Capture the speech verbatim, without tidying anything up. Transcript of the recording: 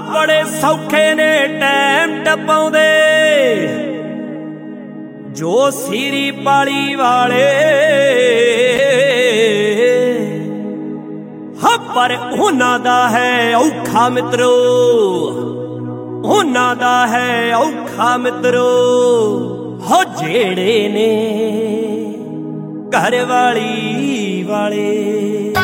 बड़े सौखे ने टैम टपाउंदे जो सीरी पाली वाले हाँ पर उन्हां दा है औखा मित्रो, उन्हां दा है औखा मित्रो हो जेड़े ने घर वाली वाले।